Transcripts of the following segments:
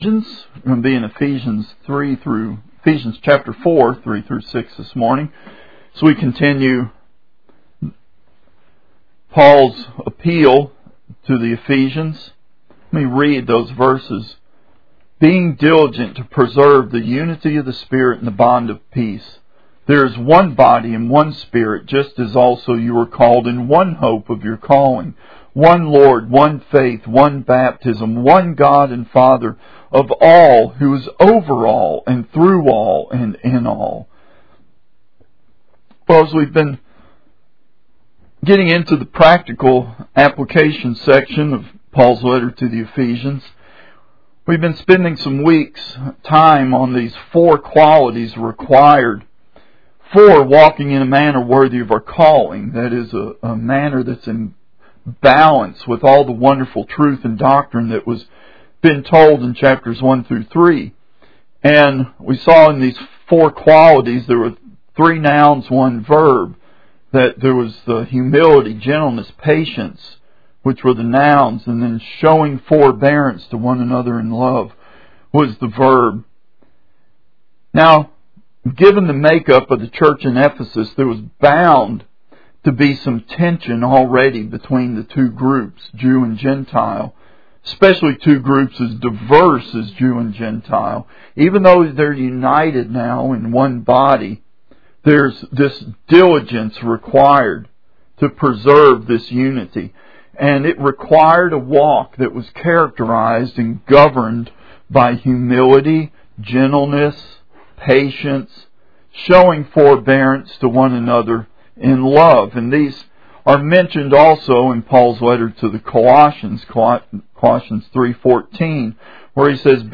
We're going to be in Ephesians chapter 4, 3 through 6 this morning. So we continue Paul's appeal to the Ephesians. Let me read those verses. Being diligent to preserve the unity of the Spirit in the bond of peace. There is one body and one Spirit, just as also you were called in one hope of your calling. One Lord, one faith, one baptism, one God and Father of all, who is over all and through all and in all. Well, as we've been getting into the practical application section of Paul's letter to the Ephesians, we've been spending some weeks' time on these 4 qualities required for walking in a manner worthy of our calling. That is, a manner that's in balance with all the wonderful truth and doctrine that was been told in chapters 1 through 3. And we saw in these 4 qualities there were 3 nouns, 1 verb. That there was the humility, gentleness, patience, which were the nouns, and then showing forbearance to one another in love was the verb. Now, given the makeup of the church in Ephesus, there was bound to be some tension already between the 2 groups, Jew and Gentile, especially 2 groups as diverse as Jew and Gentile. Even though they're united now in one body, there's this diligence required to preserve this unity. And it required a walk that was characterized and governed by humility, gentleness, patience, showing forbearance to one another in love. And these are mentioned also in Paul's letter to the Colossians, Colossians 3:14, where he says,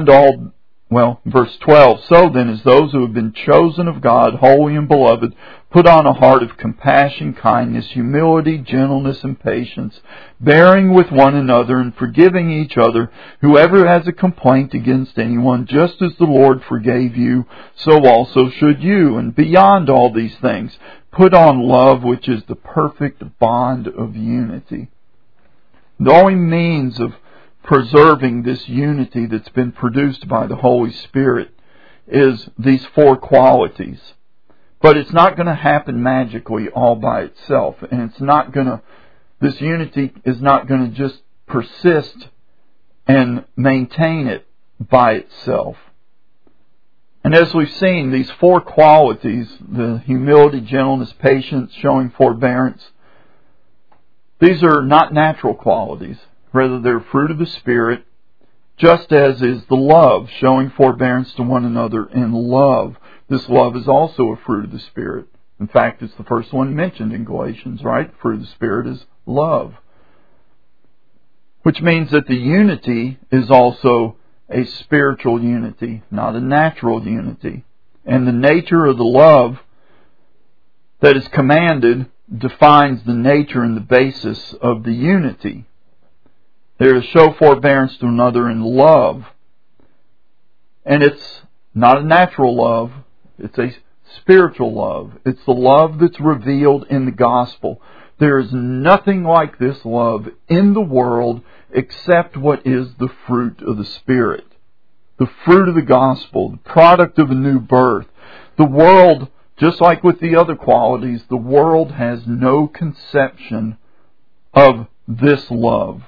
verse 12, so then as those who have been chosen of God, holy and beloved, put on a heart of compassion, kindness, humility, gentleness, and patience, bearing with one another and forgiving each other, whoever has a complaint against anyone, just as the Lord forgave you, so also should you. And beyond all these things, put on love, which is the perfect bond of unity. The only means of preserving this unity that's been produced by the Holy Spirit is these 4 qualities. But it's not going to happen magically all by itself. And this unity is not going to just persist and maintain it by itself. And as we've seen, these 4 qualities, the humility, gentleness, patience, showing forbearance, these are not natural qualities. Rather, they're fruit of the Spirit, just as is the love, showing forbearance to one another in love. This love is also a fruit of the Spirit. In fact, it's the first one mentioned in Galatians, right? Fruit of the Spirit is love. Which means that the unity is also a spiritual unity, not a natural unity. And the nature of the love that is commanded defines the nature and the basis of the unity. There is show forbearance to another in love. And it's not a natural love. It's a spiritual love. It's the love that's revealed in the gospel. There is nothing like this love in the world except what is the fruit of the Spirit. The fruit of the gospel, the product of a new birth. The world, just like with the other qualities, the world has no conception of this love,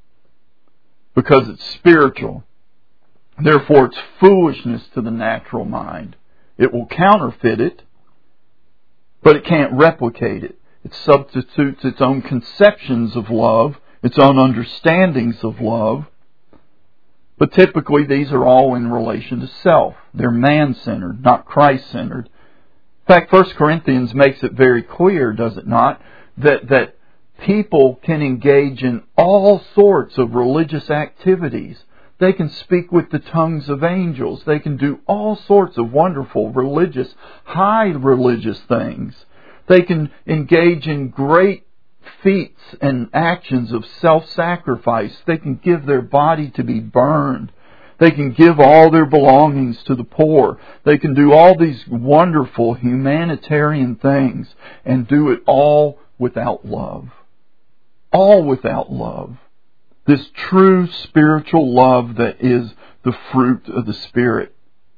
because it's spiritual. Therefore, it's foolishness to the natural mind. It will counterfeit it, but it can't replicate it. It substitutes its own conceptions of love, its own understandings of love. But typically, these are all in relation to self. They're man-centered, not Christ-centered. In fact, 1 Corinthians makes it very clear, does it not, that people can engage in all sorts of religious activities. They can speak with the tongues of angels. They can do all sorts of wonderful religious, high religious things. They can engage in great feats and actions of self-sacrifice. They can give their body to be burned. They can give all their belongings to the poor. They can do all these wonderful humanitarian things and do it all without love. All without love. This true spiritual love that is the fruit of the Spirit.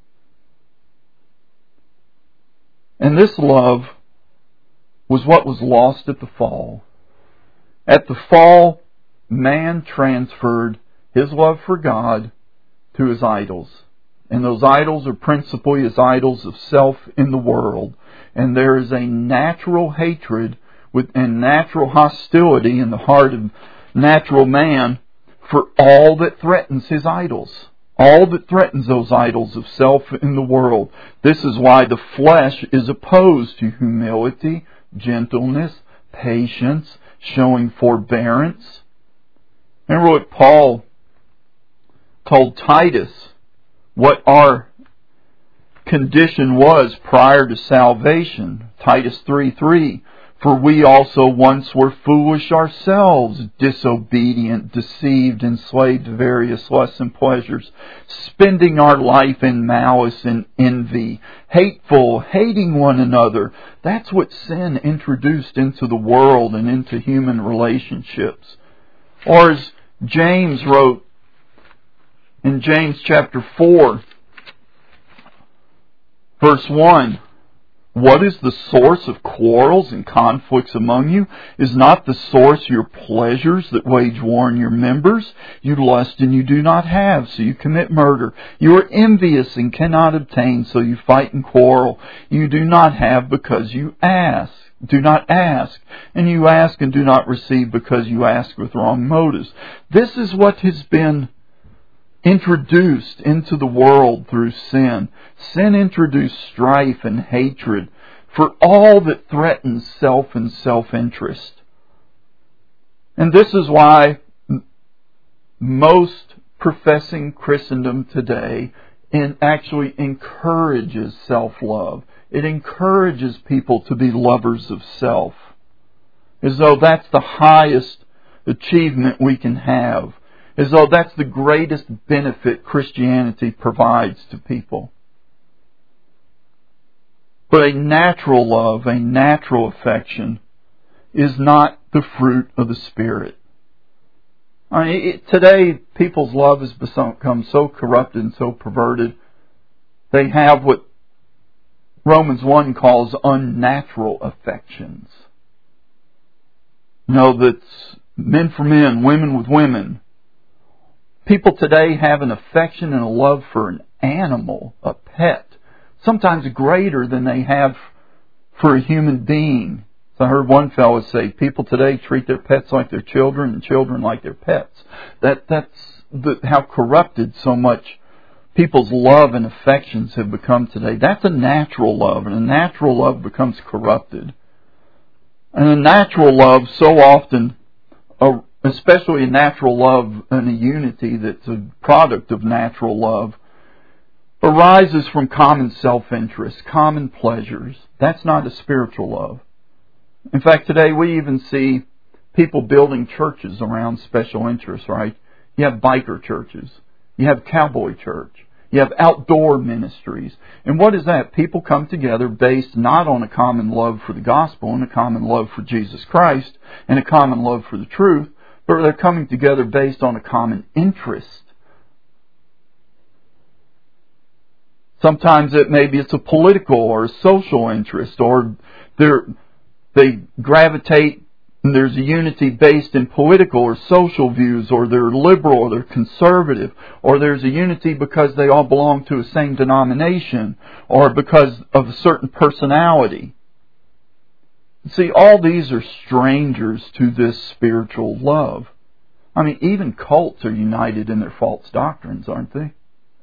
And this love was what was lost at the fall. At the fall, man transferred his love for God to his idols. And those idols are principally his idols of self in the world. And there is a natural hatred and natural hostility in the heart of natural man for all that threatens his idols. All that threatens those idols of self in the world. This is why the flesh is opposed to humility, gentleness, patience, showing forbearance. Remember what Paul told Titus, what our condition was prior to salvation. Titus 3:3. For we also once were foolish ourselves, disobedient, deceived, enslaved to various lusts and pleasures, spending our life in malice and envy, hateful, hating one another. That's what sin introduced into the world and into human relationships. Or as James wrote in James chapter 4, verse 1, what is the source of quarrels and conflicts among you? Is not the source your pleasures that wage war in your members? You lust and you do not have, so you commit murder. You are envious and cannot obtain, so you fight and quarrel. You do not have because you ask. Do not ask. And you ask and do not receive because you ask with wrong motives. This is what has been introduced into the world through sin. Sin introduced strife and hatred for all that threatens self and self-interest. And this is why most professing Christendom today actually encourages self-love. It encourages people to be lovers of self, as though that's the highest achievement we can have, as though that's the greatest benefit Christianity provides to people. But a natural love, a natural affection, is not the fruit of the Spirit. Today, people's love has become so corrupted and so perverted. They have what Romans 1 calls unnatural affections. That's men for men, women with women. People today have an affection and a love for an animal, a pet, sometimes greater than they have for a human being. So I heard one fellow say, people today treat their pets like their children and children like their pets. That's how corrupted so much people's love and affections have become today. That's a natural love, and a natural love becomes corrupted. And a natural love so often, especially a natural love and a unity that's a product of natural love, arises from common self-interest, common pleasures. That's not a spiritual love. In fact, today we even see people building churches around special interests, right? You have biker churches. You have cowboy church. You have outdoor ministries. And what is that? People come together based not on a common love for the gospel and a common love for Jesus Christ and a common love for the truth, but they're coming together based on a common interest. Sometimes it's a political or a social interest, or they gravitate and there's a unity based in political or social views, or they're liberal or they're conservative, or there's a unity because they all belong to the same denomination, or because of a certain personality. See, all these are strangers to this spiritual love. Even cults are united in their false doctrines, aren't they?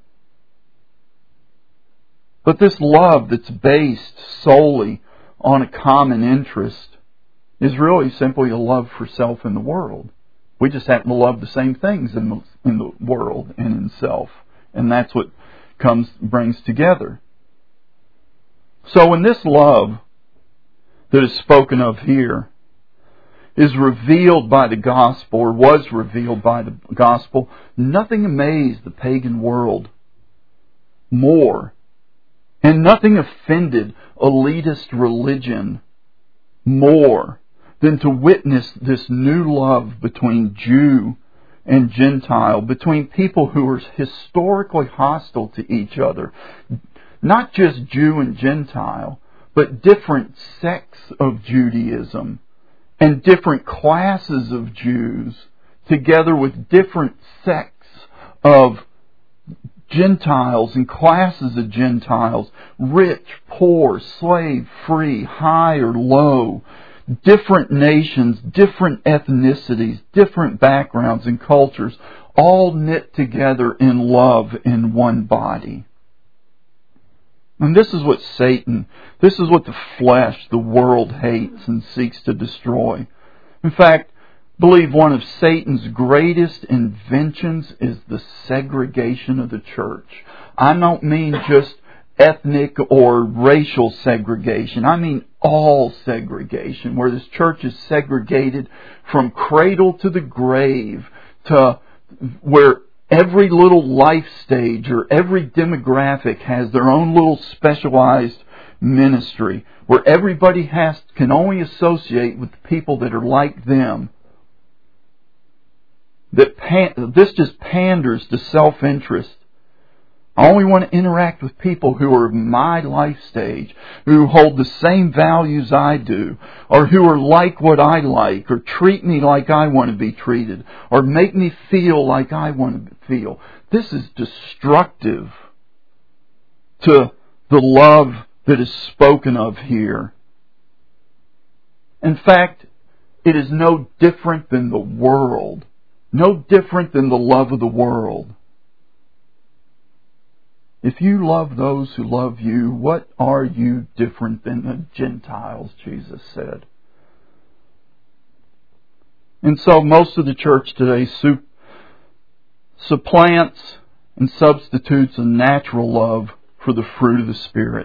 But this love that's based solely on a common interest is really simply a love for self in the world. We just happen to love the same things in the world and in self. And that's what brings together. So when this love that is spoken of here is revealed by the gospel, or was revealed by the gospel, nothing amazed the pagan world more, and nothing offended elitist religion more than to witness this new love between Jew and Gentile, between people who were historically hostile to each other. Not just Jew and Gentile, but different sects of Judaism and different classes of Jews, together with different sects of Gentiles and classes of Gentiles, rich, poor, slave, free, high or low, different nations, different ethnicities, different backgrounds and cultures, all knit together in love in one body. And this is what Satan, this is what the flesh, the world hates and seeks to destroy. In fact, I believe one of Satan's greatest inventions is the segregation of the church. I don't mean just ethnic or racial segregation. I mean all segregation, where this church is segregated from cradle to the grave, to where every little life stage or every demographic has their own little specialized ministry, where everybody can only associate with the people that are like them. This just panders to self-interest. I only want to interact with people who are my life stage, who hold the same values I do, or who are like what I like, or treat me like I want to be treated, or make me feel like I want to feel. This is destructive to the love that is spoken of here. In fact, it is no different than the world. No different than the love of the world. If you love those who love you, what are you different than the Gentiles, Jesus said. And so most of the church today supplants and substitutes a natural love for the fruit of the Spirit.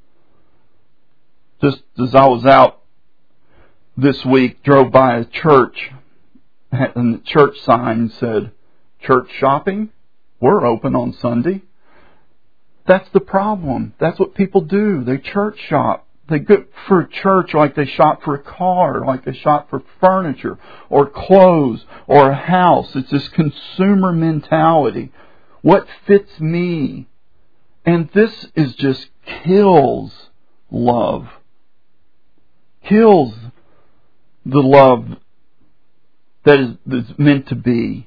Just as I was out this week, drove by a church, and the church sign said, "Church shopping? We're open on Sunday." That's the problem. That's what people do. They church shop. They go for a church like they shop for a car, like they shop for furniture or clothes or a house. It's this consumer mentality. What fits me? And this is just kills love. Kills the love that is meant to be.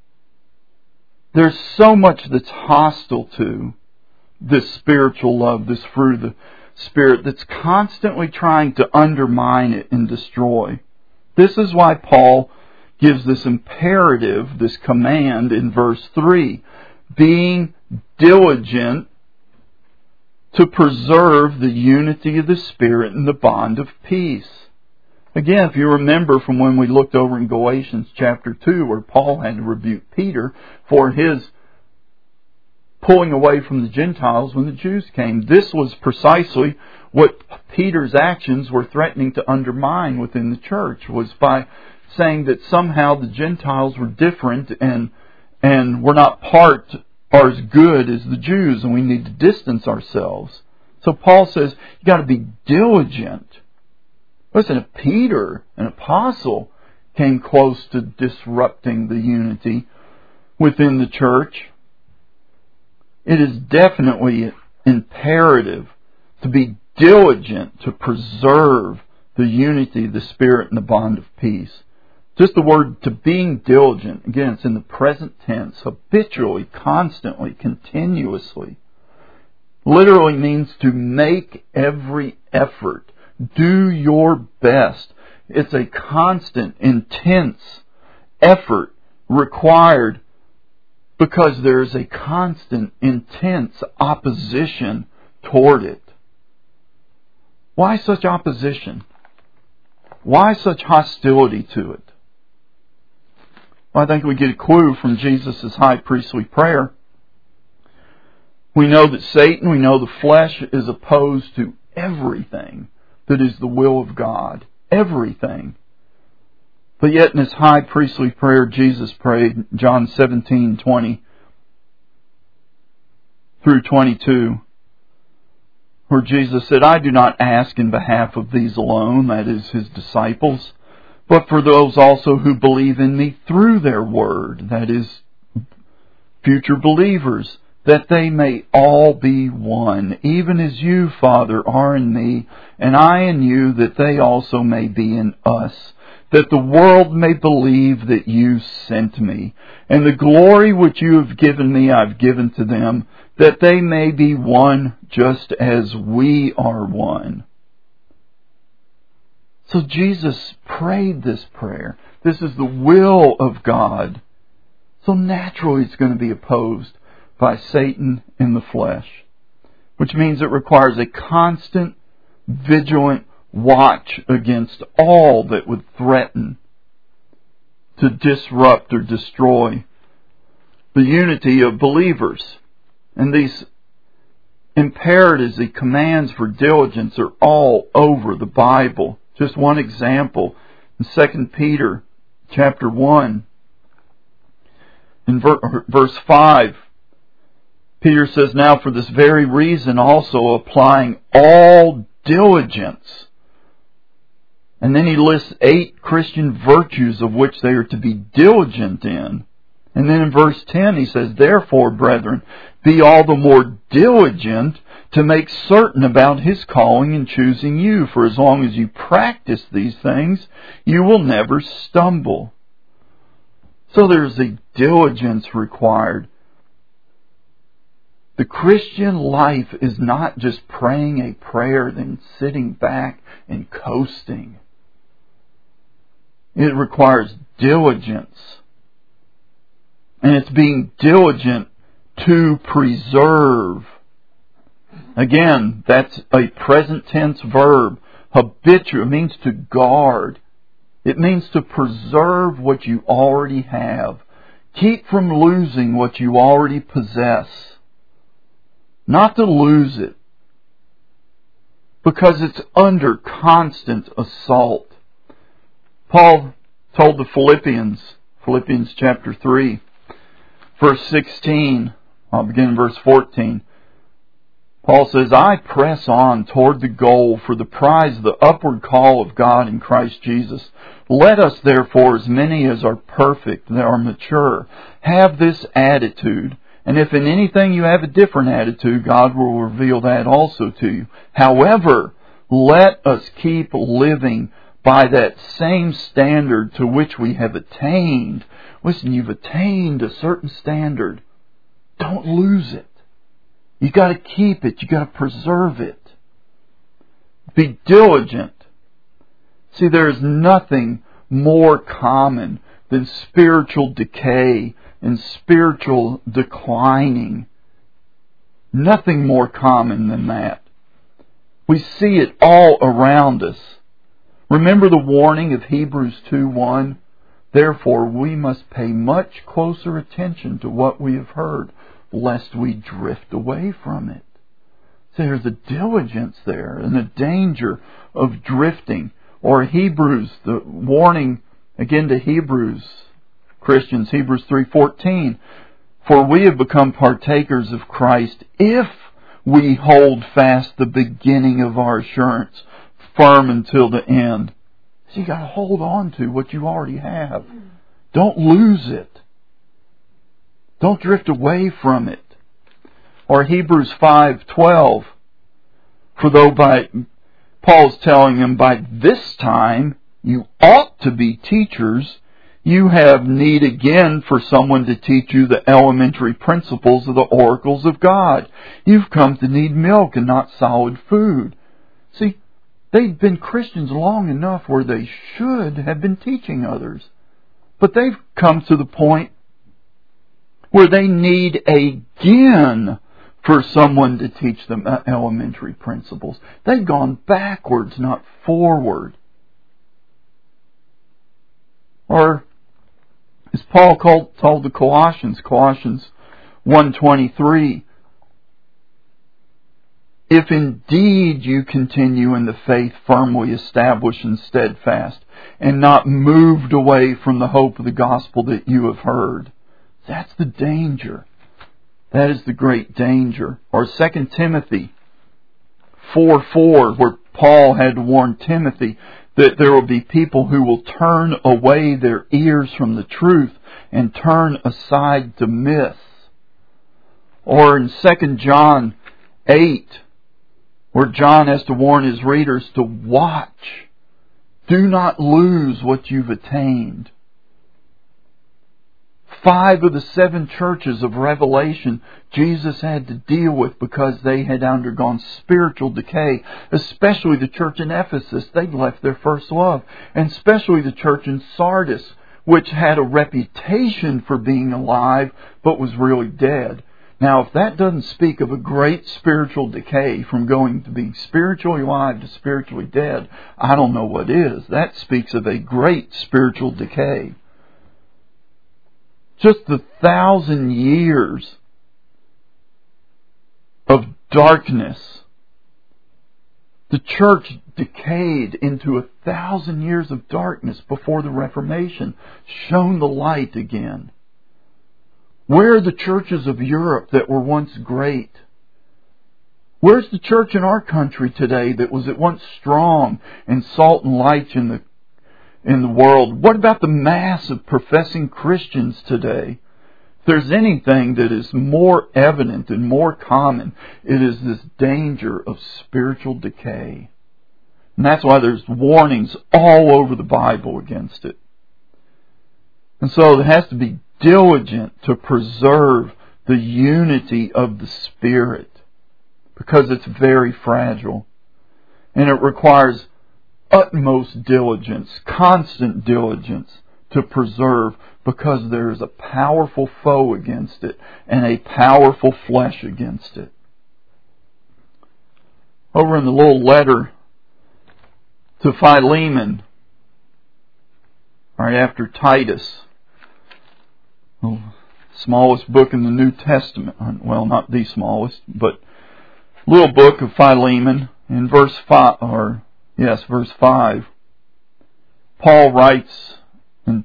There's so much that's hostile to this spiritual love, this fruit of the Spirit, that's constantly trying to undermine it and destroy. This is why Paul gives this imperative, this command in verse 3, being diligent to preserve the unity of the Spirit in the bond of peace. Again, if you remember from when we looked over in Galatians chapter 2, where Paul had to rebuke Peter for his pulling away from the Gentiles when the Jews came. This was precisely what Peter's actions were threatening to undermine within the church, was by saying that somehow the Gentiles were different and were not part or as good as the Jews, and we need to distance ourselves. So Paul says, you got to be diligent. Listen, if Peter, an apostle, came close to disrupting the unity within the church, it is definitely imperative to be diligent to preserve the unity of the Spirit and the bond of peace. Just the word to being diligent, again, it's in the present tense, habitually, constantly, continuously. Literally means to make every effort. Do your best. It's a constant, intense effort required because there is a constant, intense opposition toward it. Why such opposition? Why such hostility to it? Well, I think we get a clue from Jesus' high priestly prayer. We know that Satan, we know the flesh, is opposed to everything that is the will of God. Everything. But yet in his high priestly prayer, Jesus prayed, John 17:20 through 22, where Jesus said, I do not ask in behalf of these alone, that is, his disciples, but for those also who believe in me through their word, that is, future believers, that they may all be one, even as you, Father, are in me, and I in you, that they also may be in us, that the world may believe that you sent me. And the glory which you have given me I've given to them, that they may be one just as we are one. So Jesus prayed this prayer. This is the will of God. So naturally it's going to be opposed by Satan in the flesh, which means it requires a constant, vigilant watch against all that would threaten to disrupt or destroy the unity of believers. And these imperatives, the commands for diligence, are all over the Bible. Just one example, in 2 Peter chapter 1, in verse 5, Peter says, "Now for this very reason also applying all diligence." And then he lists 8 Christian virtues of which they are to be diligent in. And then in verse 10 he says, "Therefore, brethren, be all the more diligent to make certain about His calling and choosing you. For as long as you practice these things, you will never stumble." So there's a diligence required. The Christian life is not just praying a prayer, then sitting back and coasting. It requires diligence. And it's being diligent to preserve. Again, that's a present tense verb. Habitual means to guard. It means to preserve what you already have. Keep from losing what you already possess. Not to lose it, because it's under constant assault. Paul told the Philippians chapter 3, verse 16, I'll begin in verse 14. Paul says, "I press on toward the goal for the prize of the upward call of God in Christ Jesus. Let us therefore, as many as are perfect, that are mature, have this attitude. And if in anything you have a different attitude, God will reveal that also to you. However, let us keep living by that same standard to which we have attained." Listen, you've attained a certain standard. Don't lose it. You've got to keep it. You've got to preserve it. Be diligent. See, there is nothing more common than spiritual decay and spiritual declining. Nothing more common than that. We see it all around us. Remember the warning of Hebrews 2:1? "Therefore we must pay much closer attention to what we have heard, lest we drift away from it." So there's a diligence there and a danger of drifting. Or Hebrews, the warning again to Hebrews Christians, Hebrews 3:14, "For we have become partakers of Christ if we hold fast the beginning of our assurance firm until the end." So you got to hold on to what you already have. Don't lose it. Don't drift away from it. Or Hebrews 5:12, "For though Paul's telling them, by this time you ought to be teachers, you have need again for someone to teach you the elementary principles of the oracles of God. You've come to need milk and not solid food." See, they've been Christians long enough where they should have been teaching others. But they've come to the point where they need again for someone to teach them elementary principles. They've gone backwards, not forward. Or as Paul told the Colossians 1:23, "If indeed you continue in the faith firmly established and steadfast, and not moved away from the hope of the gospel that you have heard." That's the danger. That is the great danger. Or 2 Timothy 4:4, where Paul had to warn Timothy that there will be people who will turn away their ears from the truth and turn aside to myths. Or in 2 John 8, where John has to warn his readers to watch. Do not lose what you've attained. 5 of the 7 churches of Revelation Jesus had to deal with because they had undergone spiritual decay. Especially the church in Ephesus. They'd left their first love. And especially the church in Sardis, which had a reputation for being alive but was really dead. Now, if that doesn't speak of a great spiritual decay from going to being spiritually alive to spiritually dead, I don't know what is. That speaks of a great spiritual decay. Just the 1,000 years of darkness. The church decayed into 1,000 years of darkness before the Reformation shone the light again. Where are the churches of Europe that were once great? Where's the church in our country today that was at once strong and salt and light in the world? What about the mass of professing Christians today? If there's anything that is more evident and more common, it is this danger of spiritual decay. And that's why there's warnings all over the Bible against it. And so it has to be diligent to preserve the unity of the Spirit, because it's very fragile. And it requires utmost diligence, constant diligence to preserve, because there is a powerful foe against it and a powerful flesh against it. Over in the little letter to Philemon, right after Titus, the smallest book in the New Testament, well, not the smallest, but little book of Philemon, in verse 5, verse 5, Paul writes and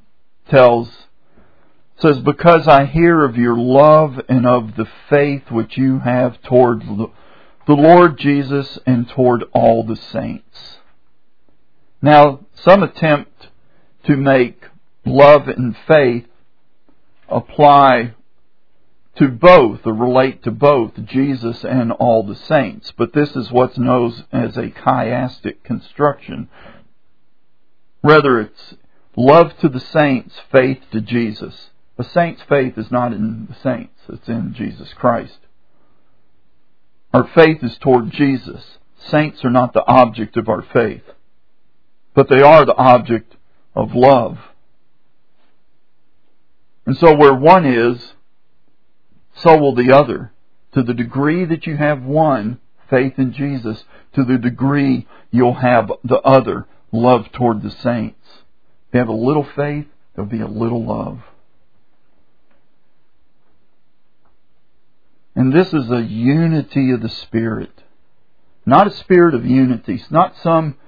says, because I hear of your love and of the faith which you have toward the Lord Jesus and toward all the saints. Now, some attempt to make love and faith apply to both, or relate to both, Jesus and all the saints. But this is what's known as a chiastic construction. Rather, it's love to the saints, faith to Jesus. A saint's faith is not in the saints, it's in Jesus Christ. Our faith is toward Jesus. Saints are not the object of our faith, but they are the object of love. And so where one is, so will the other. To the degree that you have one, faith in Jesus, to the degree you'll have the other, love toward the saints. If you have a little faith, there'll be a little love. And this is a unity of the Spirit. Not a spirit of unity. It's not some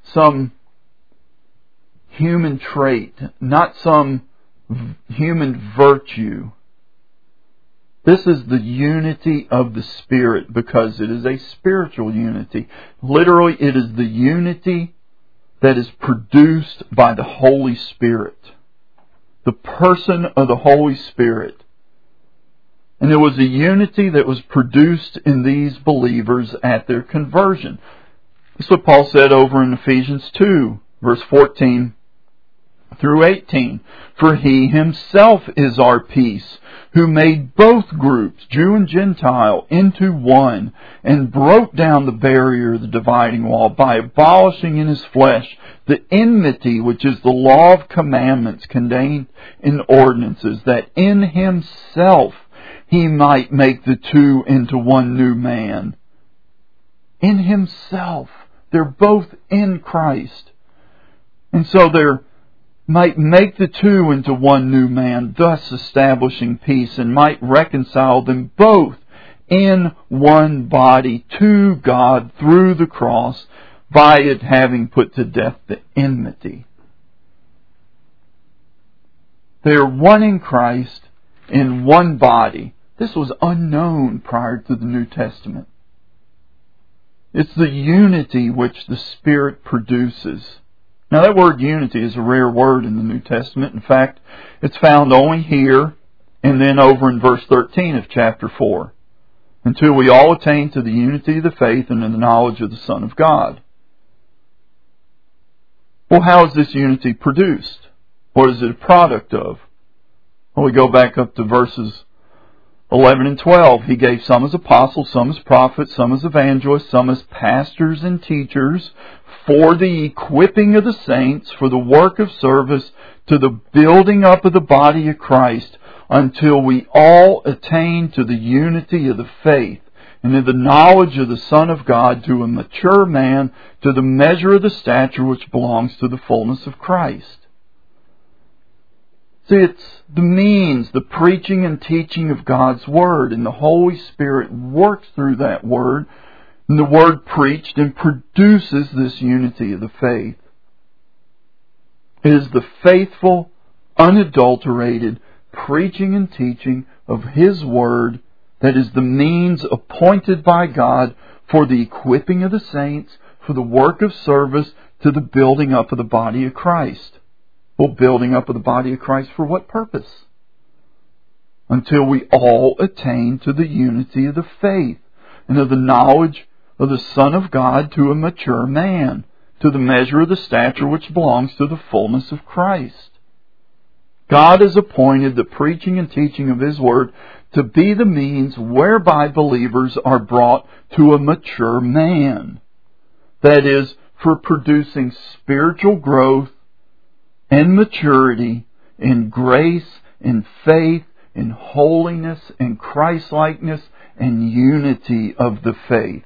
human trait. Not some human virtue. This is the unity of the Spirit, because it is a spiritual unity. Literally, it is the unity that is produced by the Holy Spirit. The person of the Holy Spirit. And it was a unity that was produced in these believers at their conversion. This is what Paul said over in Ephesians 2, verse 14 through 18. For He Himself is our peace, who made both groups, Jew and Gentile, into one, and broke down the barrier of the dividing wall by abolishing in His flesh the enmity which is the law of commandments contained in ordinances, that in Himself He might make the two into one new man. In Himself. They're both in Christ. And so they're might make the two into one new man, thus establishing peace, and might reconcile them both in one body to God through the cross, by it having put to death the enmity. They are one in Christ, in one body. This was unknown prior to the New Testament. It's the unity which the Spirit produces. Now that word unity is a rare word in the New Testament. In fact, it's found only here and then over in verse 13 of chapter 4. Until we all attain to the unity of the faith and in the knowledge of the Son of God. Well, how is this unity produced? What is it a product of? Well, we go back up to verses 11 and 12. He gave some as apostles, some as prophets, some as evangelists, some as pastors and teachers, for the equipping of the saints, for the work of service, to the building up of the body of Christ, until we all attain to the unity of the faith and in the knowledge of the Son of God, to a mature man, to the measure of the stature which belongs to the fullness of Christ. See, it's the means, the preaching and teaching of God's Word, and the Holy Spirit works through that Word, and the Word preached and produces this unity of the faith. It is the faithful, unadulterated preaching and teaching of His Word that is the means appointed by God for the equipping of the saints, for the work of service, to the building up of the body of Christ. Well, building up of the body of Christ for what purpose? Until we all attain to the unity of the faith and of the knowledge of the Son of God, to a mature man, to the measure of the stature which belongs to the fullness of Christ. God has appointed the preaching and teaching of His Word to be the means whereby believers are brought to a mature man. That is, for producing spiritual growth and maturity in grace, in faith, in holiness, in Christ-likeness, and unity of the faith.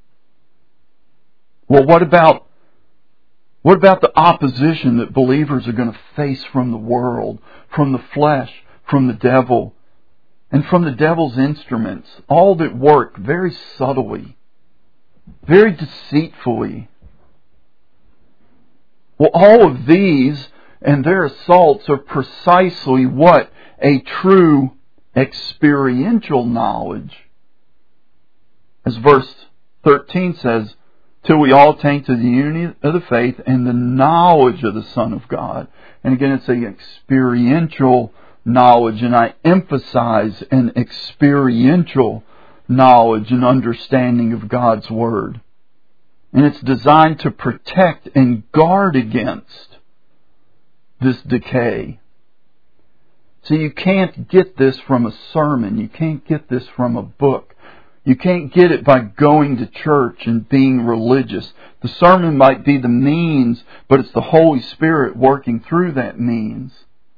Well, what about the opposition that believers are going to face from the world, from the flesh, from the devil, and from the devil's instruments, all that work very subtly, very deceitfully? Well, all of these and their assaults are precisely what a true experiential knowledge, as verse 13 says, till we all attain to the unity of the faith and the knowledge of the Son of God. And again, it's an experiential knowledge, and I emphasize an experiential knowledge and understanding of God's Word. And it's designed to protect and guard against this decay. So you can't get this from a sermon. You can't get this from a book. You can't get it by going to church and being religious. The sermon might be the means, but it's the Holy Spirit working through that means.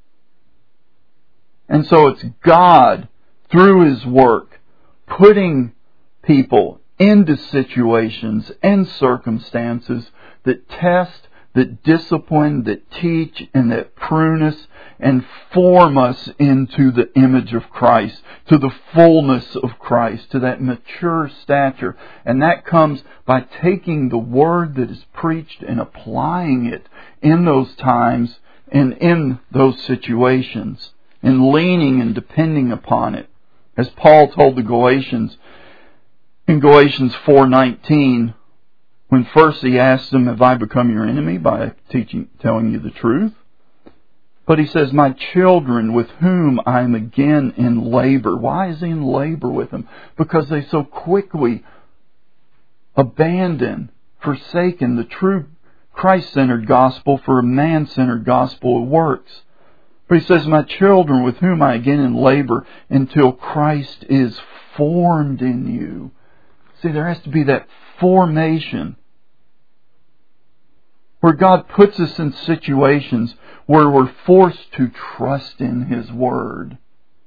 And so it's God, through His work, putting people into situations and circumstances that test, that discipline, that teach, and that prune us and form us into the image of Christ, to the fullness of Christ, to that mature stature. And that comes by taking the Word that is preached and applying it in those times and in those situations, and leaning and depending upon it. As Paul told the Galatians in Galatians 4:19, when first he asked them, have I become your enemy by telling you the truth? But he says, my children with whom I am again in labor. Why is he in labor with them? Because they so quickly abandon, forsaken the true Christ-centered gospel for a man-centered gospel of works. But he says, my children with whom I again in labor until Christ is formed in you. See, there has to be that formation where God puts us in situations where we're forced to trust in His Word.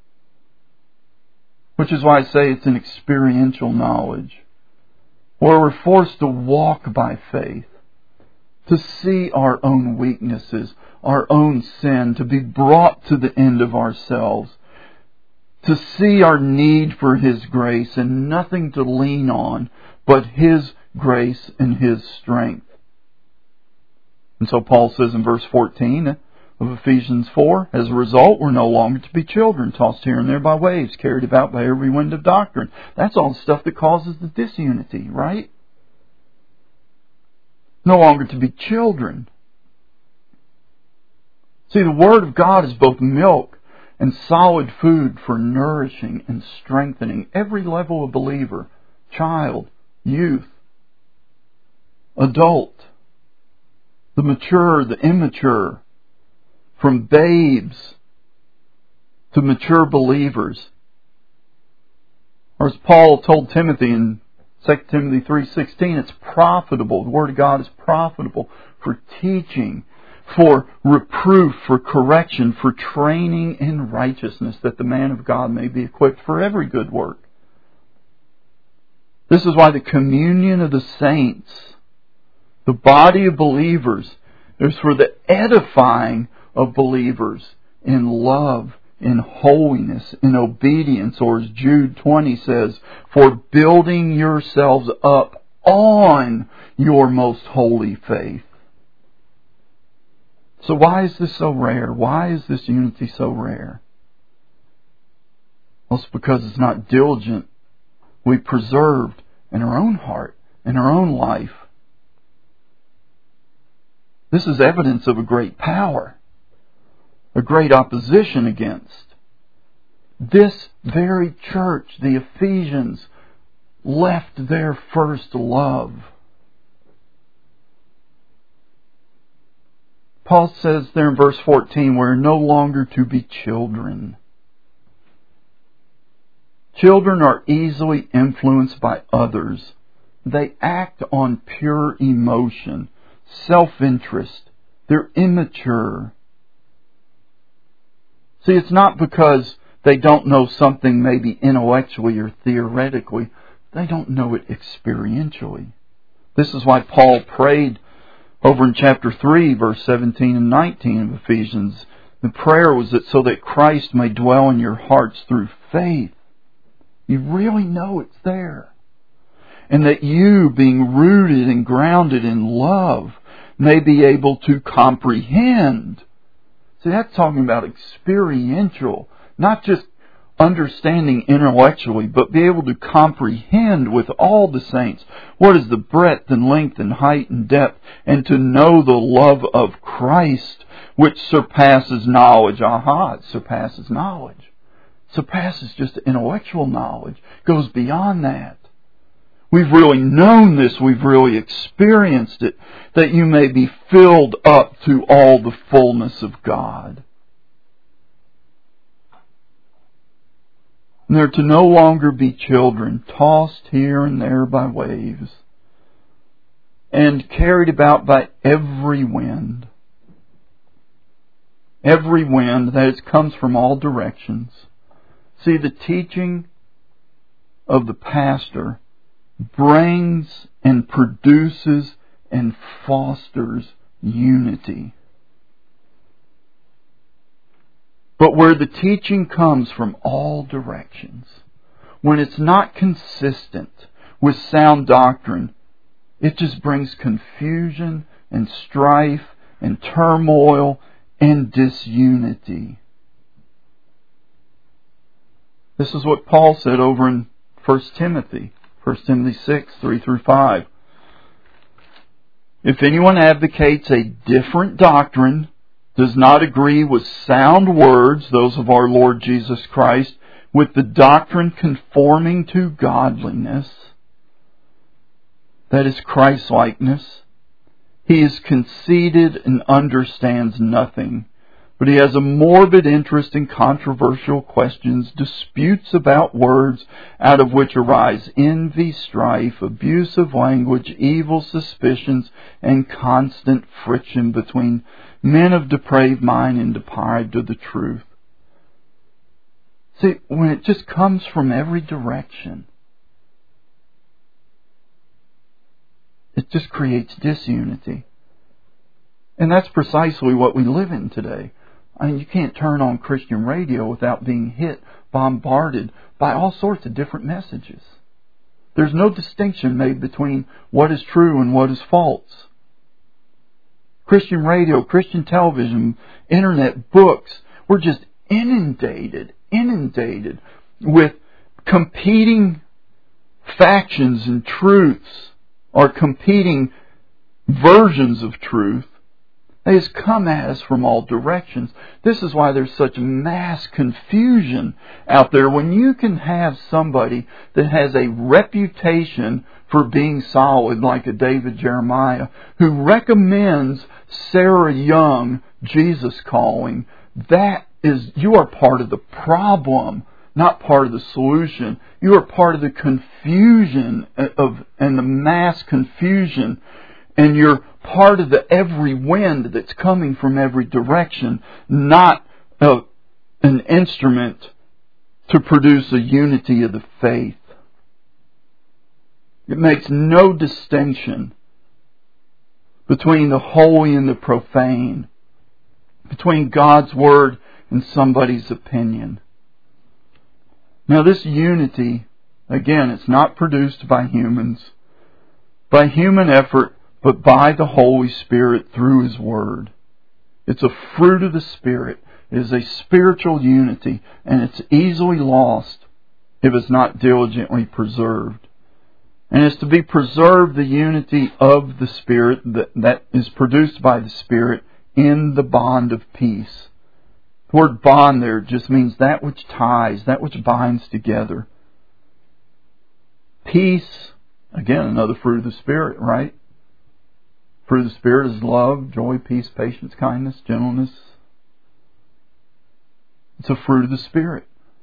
Which is why I say it's an experiential knowledge. Where we're forced to walk by faith. To see our own weaknesses, our own sin, to be brought to the end of ourselves. To see our need for His grace and nothing to lean on but His grace and His strength. And so Paul says in verse 14 of Ephesians 4, as a result, we're no longer to be children, tossed here and there by waves, carried about by every wind of doctrine. That's all the stuff that causes the disunity, right? No longer to be children. See, the Word of God is both milk and solid food for nourishing and strengthening every level of believer, child, youth, adult, the mature, the immature, from babes to mature believers. Or as Paul told Timothy in 2 Timothy 3:16, it's profitable. The Word of God is profitable for teaching, for reproof, for correction, for training in righteousness, that the man of God may be equipped for every good work. This is why the communion of the saints, the body of believers, is for the edifying of believers in love, in holiness, in obedience, or as Jude 20 says, for building yourselves up on your most holy faith. So why is this so rare? Why is this unity so rare? Well, it's because it's not diligently preserved in our own heart, in our own life. This is evidence of a great power, a great opposition against. This very church, the Ephesians, left their first love. Paul says there in verse 14, we're no longer to be children. Children are easily influenced by others. They act on pure emotion, self-interest. They're immature. See, it's not because they don't know something maybe intellectually or theoretically. They don't know it experientially. This is why Paul prayed over in chapter 3, verse 17 and 19 of Ephesians. The prayer was that so that Christ may dwell in your hearts through faith. You really know it's there. And that you, being rooted and grounded in love, may be able to comprehend. See, that's talking about experiential, not just understanding intellectually, but be able to comprehend with all the saints what is the breadth and length and height and depth, and to know the love of Christ, which surpasses knowledge. It surpasses knowledge. Surpasses just intellectual knowledge. Goes beyond that. We've really known this. We've really experienced it. That you may be filled up to all the fullness of God. And they're to no longer be children, tossed here and there by waves, and carried about by every wind. Every wind, that is, comes from all directions. See, the teaching of the pastor brings and produces and fosters unity. But where the teaching comes from all directions, when it's not consistent with sound doctrine, it just brings confusion and strife and turmoil and disunity. This is what Paul said over in 1 Timothy 6, 3 through 5. If anyone advocates a different doctrine, does not agree with sound words, those of our Lord Jesus Christ, with the doctrine conforming to godliness, that is Christ-likeness, he is conceited and understands nothing, but he has a morbid interest in controversial questions, disputes about words, out of which arise envy, strife, abusive language, evil suspicions, and constant friction between men of depraved mind and deprived of the truth. See, when it just comes from every direction, it just creates disunity. And that's precisely what we live in today. I mean, you can't turn on Christian radio without being bombarded by all sorts of different messages. There's no distinction made between what is true and what is false. Christian radio, Christian television, internet, books, we're just inundated with competing factions and truths, or competing versions of truth. They has come at us from all directions. This is why there's such mass confusion out there. When you can have somebody that has a reputation for being solid, like a David Jeremiah, who recommends Sarah Young Jesus calling, you are part of the problem, not part of the solution. You are part of the confusion and the mass confusion. And you're part of the every wind that's coming from every direction, not an instrument to produce a unity of the faith. It makes no distinction between the holy and the profane, between God's Word and somebody's opinion. Now this unity, again, it's not produced by humans, by human effort, but by the Holy Spirit through His Word. It's a fruit of the Spirit. It is a spiritual unity, and it's easily lost if it's not diligently preserved. And it's to be preserved, the unity of the Spirit that is produced by the Spirit in the bond of peace. The word bond there just means that which ties, that which binds together. Peace, again, another fruit of the Spirit, right? Fruit of the Spirit is love, joy, peace, patience, kindness, gentleness. It's a fruit of the Spirit.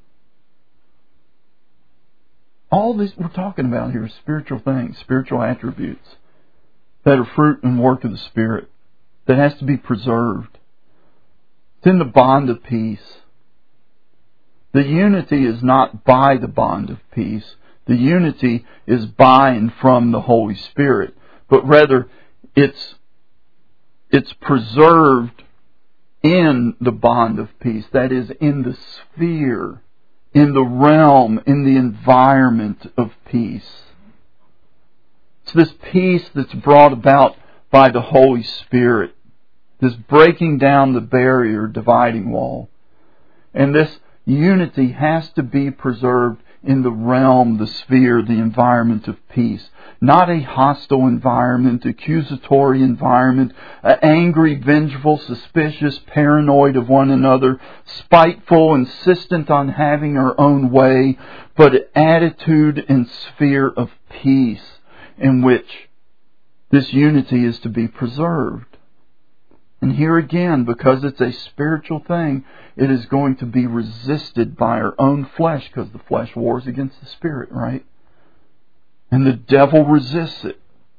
All this we're talking about here is spiritual things, spiritual attributes that are fruit and work of the Spirit that has to be preserved. It's in the bond of peace. The unity is not by the bond of peace. The unity is by and from the Holy Spirit, but rather it's preserved in the bond of peace. That is, in the sphere, in the realm, in the environment of peace. It's this peace that's brought about by the Holy Spirit. This breaking down the barrier, dividing wall. And this unity has to be preserved in the realm, the sphere, the environment of peace. Not a hostile environment, accusatory environment, angry, vengeful, suspicious, paranoid of one another, spiteful, insistent on having our own way, but an attitude and sphere of peace in which this unity is to be preserved. And here again, because it's a spiritual thing, it is going to be resisted by our own flesh, because the flesh wars against the Spirit, right? And the devil resists it.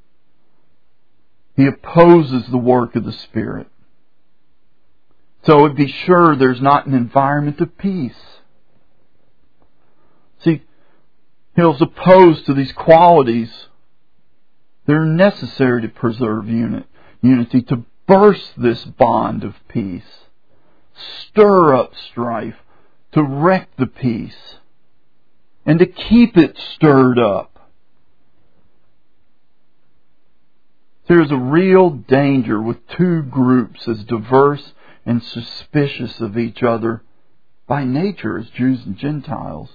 He opposes the work of the Spirit. So be sure there's not an environment of peace. See, he's opposed to these qualities. They're necessary to preserve unity, to burst this bond of peace, stir up strife, to wreck the peace, and to keep it stirred up. There's a real danger with two groups as diverse and suspicious of each other by nature as Jews and Gentiles,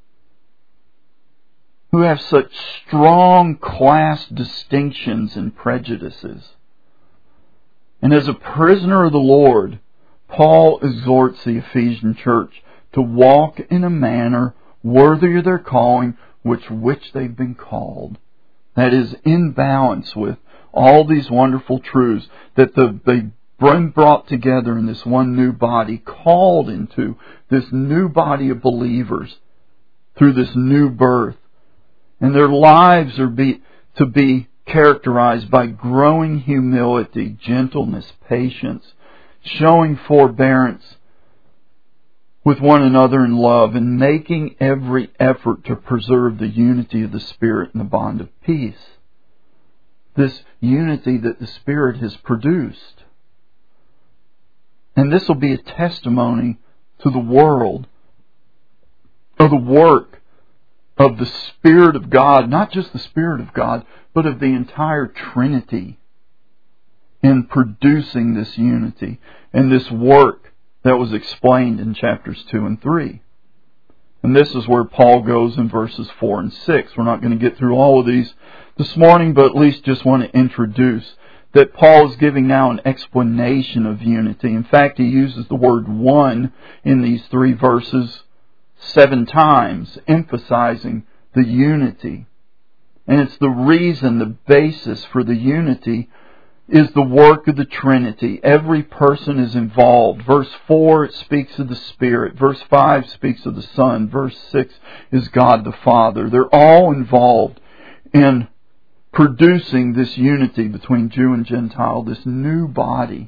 who have such strong class distinctions and prejudices. And as a prisoner of the Lord, Paul exhorts the Ephesian church to walk in a manner worthy of their calling, which they've been called. That is, in balance with all these wonderful truths that they've been brought together in this one new body, called into this new body of believers through this new birth. And their lives are to be characterized by growing humility, gentleness, patience, showing forbearance with one another in love, and making every effort to preserve the unity of the Spirit in the bond of peace. This unity that the Spirit has produced. And this will be a testimony to the world of the work of the Spirit of God, not just the Spirit of God, but of the entire Trinity in producing this unity and this work that was explained in chapters 2 and 3. And this is where Paul goes in verses 4 and 6. We're not going to get through all of these this morning, but at least just want to introduce that Paul is giving now an explanation of unity. In fact, he uses the word one in these 3 verses 7 times, emphasizing the unity. And it's the reason, the basis for the unity is the work of the Trinity. Every person is involved. Verse 4, it speaks of the Spirit. Verse 5 speaks of the Son. Verse 6 is God the Father. They're all involved in producing this unity between Jew and Gentile, this new body.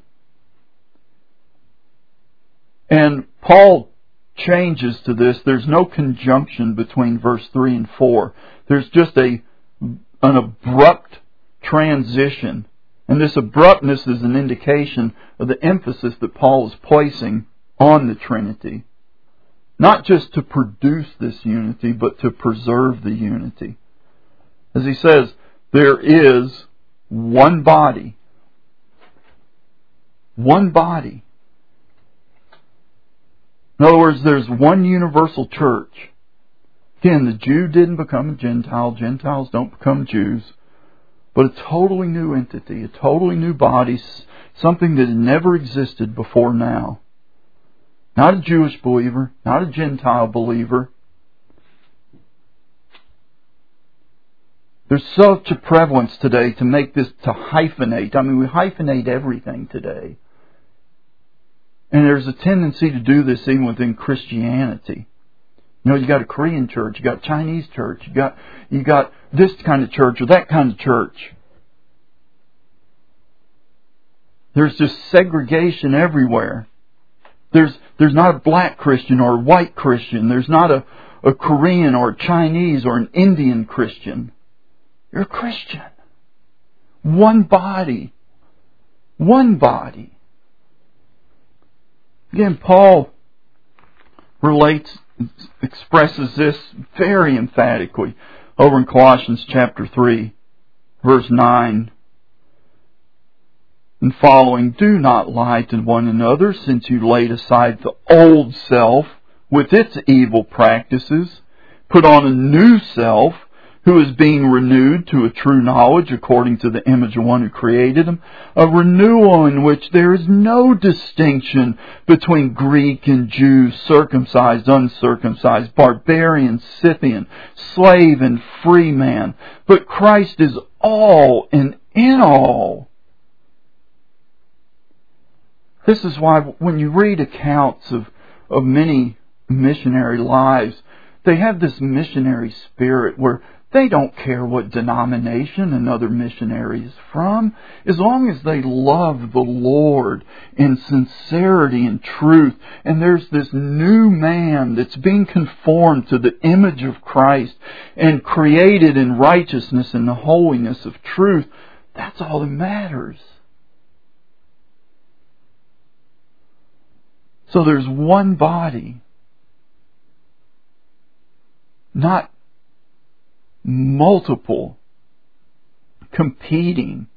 And Paul changes to this. There's no conjunction between verse 3 and 4. There's just an abrupt transition. And this abruptness is an indication of the emphasis that Paul is placing on the Trinity. Not just to produce this unity, but to preserve the unity. As he says, there is one body. One body. In other words, there's one universal church. Again, the Jew didn't become a Gentile. Gentiles don't become Jews. But a totally new entity, a totally new body, something that had never existed before now. Not a Jewish believer, not a Gentile believer. There's such a prevalence today to make this, to hyphenate. I mean, we hyphenate everything today. And there's a tendency to do this even within Christianity. You know, you got a Korean church, you got a Chinese church, you got this kind of church or that kind of church. There's just segregation everywhere. There's not a black Christian or a white Christian. There's not a Korean or a Chinese or an Indian Christian. You're a Christian. One body. One body. Again, Paul expresses this very emphatically over in Colossians chapter 3, verse 9 and following. Do not lie to one another, since you laid aside the old self with its evil practices. Put on a new self, who is being renewed to a true knowledge according to the image of one who created him. A renewal in which there is no distinction between Greek and Jew, circumcised, uncircumcised, barbarian, Scythian, slave and free man. But Christ is all and in all. This is why when you read accounts of many missionary lives, they have this missionary spirit where they don't care what denomination another missionary is from, as long as they love the Lord in sincerity and truth. And there's this new man that's being conformed to the image of Christ and created in righteousness and the holiness of truth. That's all that matters. So there's one body, not multiple competing.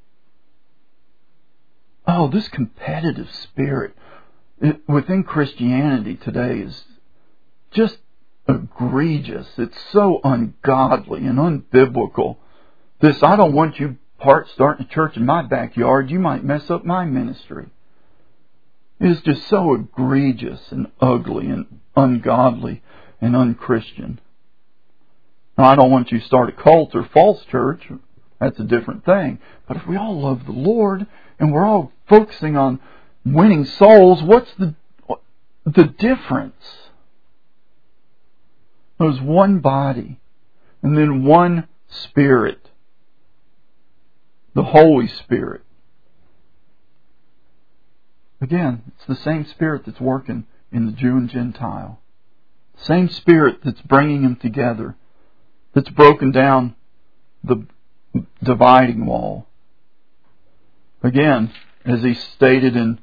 Oh, this competitive spirit within Christianity today is just egregious. It's so ungodly and unbiblical. This, I don't want you starting a church in my backyard. You might mess up my ministry. It is just so egregious and ugly and ungodly and unchristian. Now, I don't want you to start a cult or false church. That's a different thing. But if we all love the Lord and we're all focusing on winning souls, what's the difference? There's one body and then one Spirit, the Holy Spirit. Again, it's the same Spirit that's working in the Jew and Gentile. Same Spirit that's bringing them together. That's broken down the dividing wall. Again, as he stated in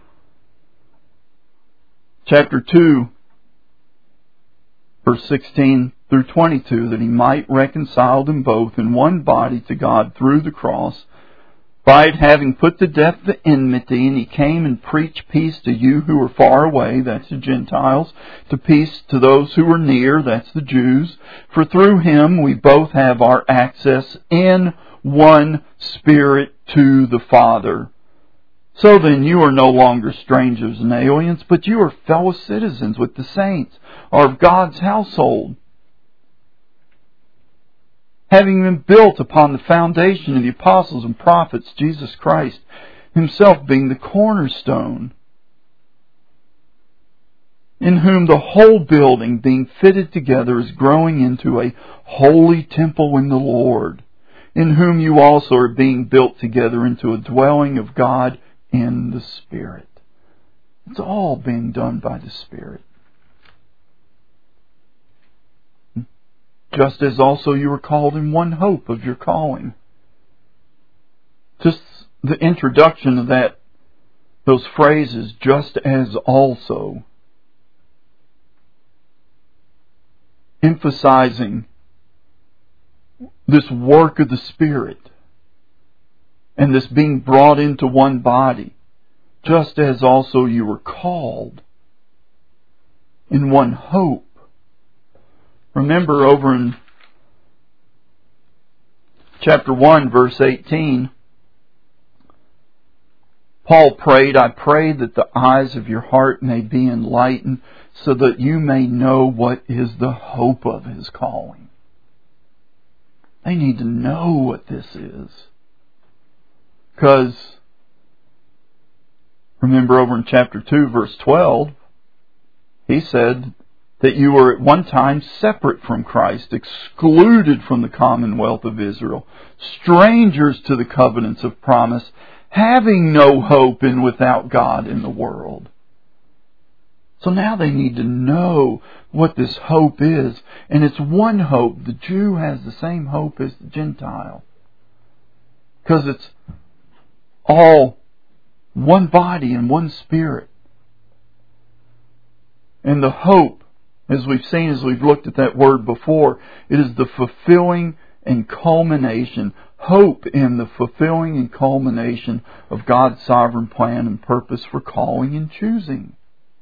chapter 2, verse 16 through 22, that he might reconcile them both in one body to God through the cross, by it having put to death the enmity, and he came and preached peace to you who are far away, that's the Gentiles, to peace to those who are near, that's the Jews. For through him we both have our access in one Spirit to the Father. So then you are no longer strangers and aliens, but you are fellow citizens with the saints, are of God's household, having been built upon the foundation of the apostles and prophets, Jesus Christ Himself being the cornerstone, in whom the whole building, being fitted together, is growing into a holy temple in the Lord, in whom you also are being built together into a dwelling of God in the Spirit. It's all being done by the Spirit. Just as also you were called in one hope of your calling. Just the introduction of those phrases, just as also, emphasizing this work of the Spirit and this being brought into one body, just as also you were called in one hope. Remember over in chapter 1, verse 18, Paul prayed, I pray that the eyes of your heart may be enlightened, so that you may know what is the hope of His calling. They need to know what this is. Because, remember over in chapter 2, verse 12, he said that you were at one time separate from Christ, excluded from the commonwealth of Israel, strangers to the covenants of promise, having no hope and without God in the world. So now they need to know what this hope is. And it's one hope. The Jew has the same hope as the Gentile. Because it's all one body and one Spirit. And the hope, as we've seen, as we've looked at that word before, it is the fulfilling and culmination, hope in the fulfilling and culmination of God's sovereign plan and purpose for calling and choosing.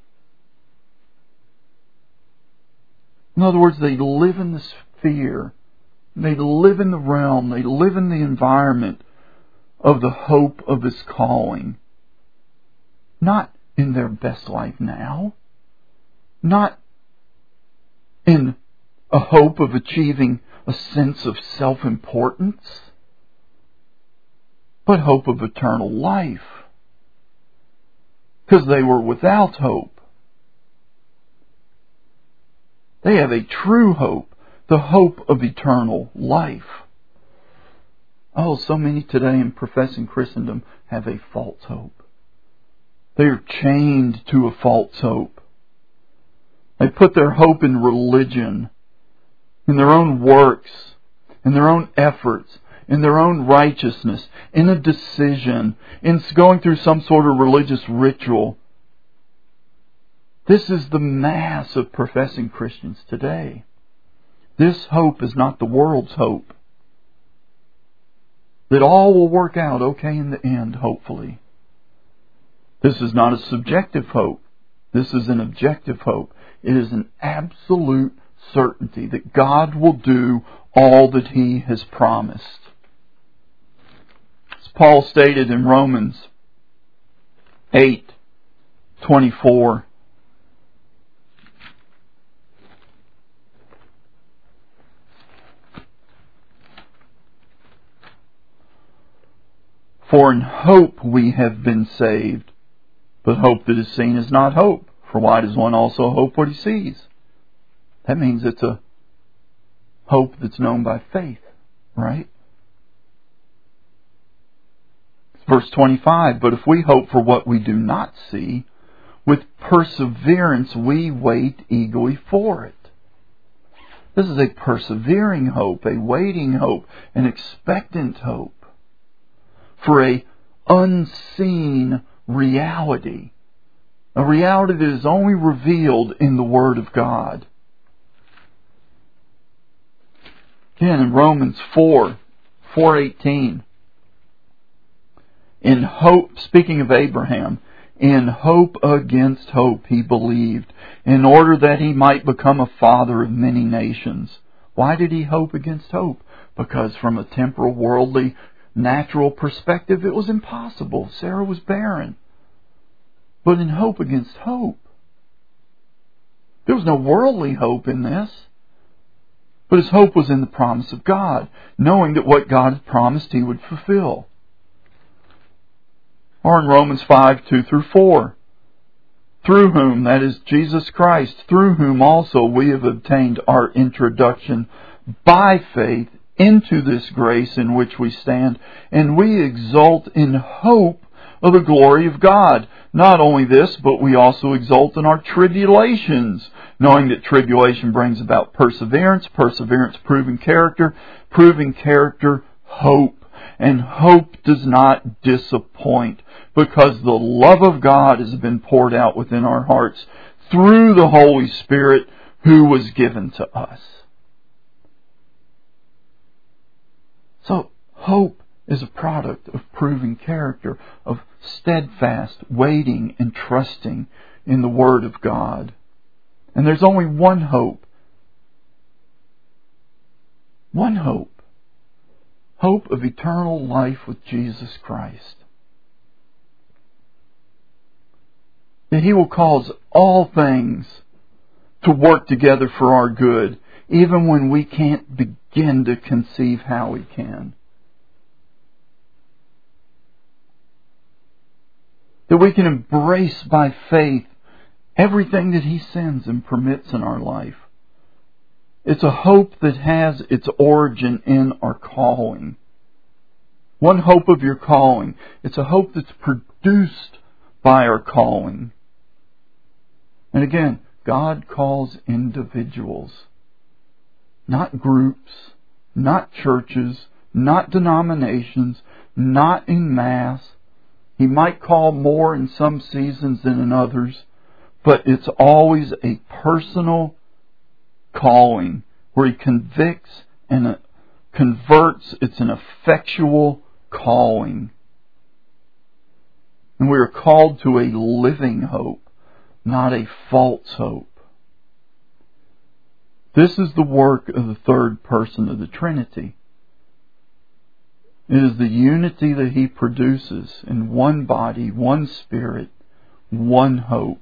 In other words, they live in the sphere, they live in the realm, they live in the environment of the hope of His calling. Not in their best life now, not in a hope of achieving a sense of self-importance, but hope of eternal life. Because they were without hope. They have a true hope, the hope of eternal life. Oh, so many today in professing Christendom have a false hope. They are chained to a false hope. They put their hope in religion, in their own works, in their own efforts, in their own righteousness, in a decision, in going through some sort of religious ritual. This is the mass of professing Christians today. This hope is not the world's hope. That all will work out okay in the end, hopefully. This is not a subjective hope. This is an objective hope. It is an absolute certainty that God will do all that He has promised. As Paul stated in Romans 8:24, for in hope we have been saved, but hope that is seen is not hope. For why does one also hope what he sees? That means it's a hope that's known by faith, right? Verse 25, but if we hope for what we do not see, with perseverance we wait eagerly for it. This is a persevering hope, a waiting hope, an expectant hope for a unseen reality. A reality that is only revealed in the Word of God. Again, in Romans 4:18, in hope, speaking of Abraham, in hope against hope he believed, in order that he might become a father of many nations. Why did he hope against hope? because from a temporal, worldly, natural perspective, it was impossible. Sarah was barren. But in hope against hope. There was no worldly hope in this. But his hope was in the promise of God, knowing that what God had promised He would fulfill. Or in Romans 5:2-4. Through whom, that is Jesus Christ, through whom also we have obtained our introduction by faith into this grace in which we stand, and we exult in hope of the glory of God. Not only this, but we also exult in our tribulations, knowing that tribulation brings about perseverance, perseverance proving character, hope. And hope does not disappoint, because the love of God has been poured out within our hearts through the Holy Spirit who was given to us. So, hope is a product of proving character, of steadfast waiting and trusting in the Word of God. And there's only one hope. One hope. Hope of eternal life with Jesus Christ. That He will cause all things to work together for our good, even when we can't begin to conceive how He can. That we can embrace by faith everything that He sends and permits in our life. It's a hope that has its origin in our calling. One hope of your calling. It's a hope that's produced by our calling. And again, God calls individuals. Not groups, not churches, not denominations, not en masse. He might call more in some seasons than in others, but it's always a personal calling where He convicts and converts. It's an effectual calling. And we are called to a living hope, not a false hope. This is the work of the third person of the Trinity. It is the unity that He produces in one body, one Spirit, one hope.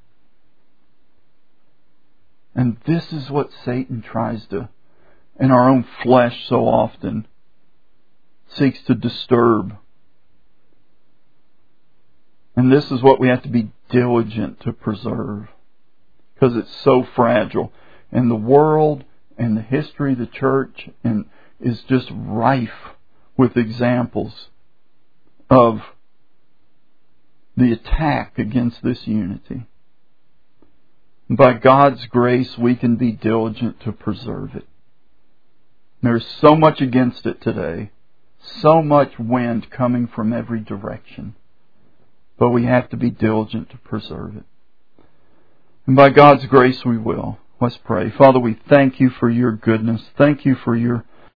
And this is what Satan tries to, in our own flesh so often, seeks to disturb. And this is what we have to be diligent to preserve, because it's so fragile. And the world and the history of the church is just rife with examples of the attack against this unity. By God's grace, we can be diligent to preserve it. There's so much against it today, so much wind coming from every direction, but we have to be diligent to preserve it. And by God's grace, we will. Let's pray. Father, we thank You for Your goodness. Thank You for Your